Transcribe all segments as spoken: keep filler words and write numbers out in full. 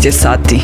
šesnaest je sati.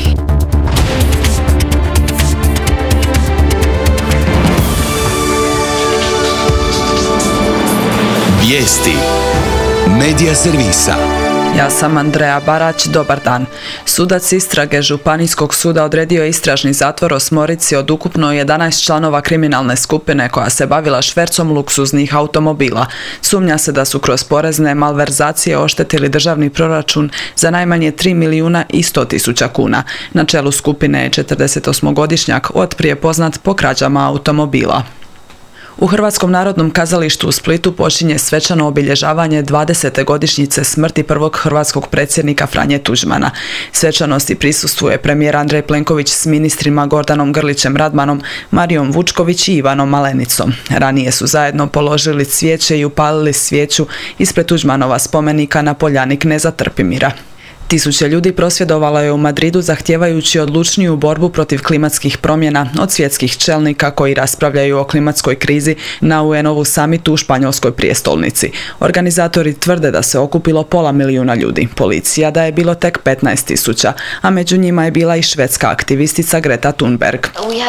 Vijesti Medija servisa. Ja sam Andreja Barać, dobar dan. Sudac istrage Županijskog suda odredio je istražni zatvor osmorici od ukupno jedanaest članova kriminalne skupine koja se bavila švercom luksuznih automobila. Sumnja se da su kroz porezne malverzacije oštetili državni proračun za najmanje tri milijuna i sto tisuća kuna. Na čelu skupine je četrdesetosmogodišnjak otprije poznat po krađama automobila. U Hrvatskom narodnom kazalištu u Splitu počinje svečano obilježavanje dvadesete godišnjice smrti prvog hrvatskog predsjednika Franje Tuđmana. Svečanosti prisustvuje premijer Andrej Plenković s ministrima Gordanom Grlićem Radmanom, Marijom Vučković i Ivanom Malenicom. Ranije su zajedno položili cvijeće i upalili svijeću ispred Tuđmanova spomenika na poljani kneza Trpimira. Tisuće ljudi prosvjedovalo je u Madridu zahtijevajući odlučniju borbu protiv klimatskih promjena od svjetskih čelnika koji raspravljaju o klimatskoj krizi na U N-ovu samitu u španjolskoj prijestolnici. Organizatori tvrde da se okupilo pola milijuna ljudi, policija da je bilo tek petnaest tisuća, a među njima je bila i švedska aktivistica Greta Thunberg.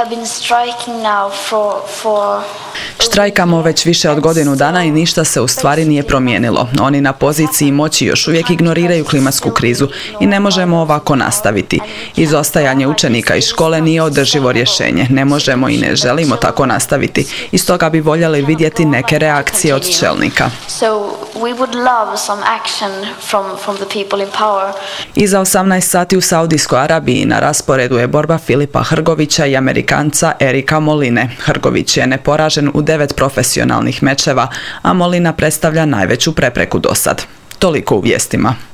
For, for... Štrajkamo već više od godinu dana i ništa se u stvari nije promijenilo. Oni na poziciji moći još uvijek ignoriraju klimatsku krizu i ne možemo ovako nastaviti. Izostajanje učenika iz škole nije održivo rješenje. Ne možemo i ne želimo tako nastaviti. I stoga bi voljeli vidjeti neke reakcije od čelnika. Iza osamnaest sati u Saudijskoj Arabiji na rasporedu je borba Filipa Hrgovića i Amerikanca Erika Moline. Hrgović je neporažen u devet profesionalnih mečeva, a Molina predstavlja najveću prepreku dosad. Toliko u vijestima.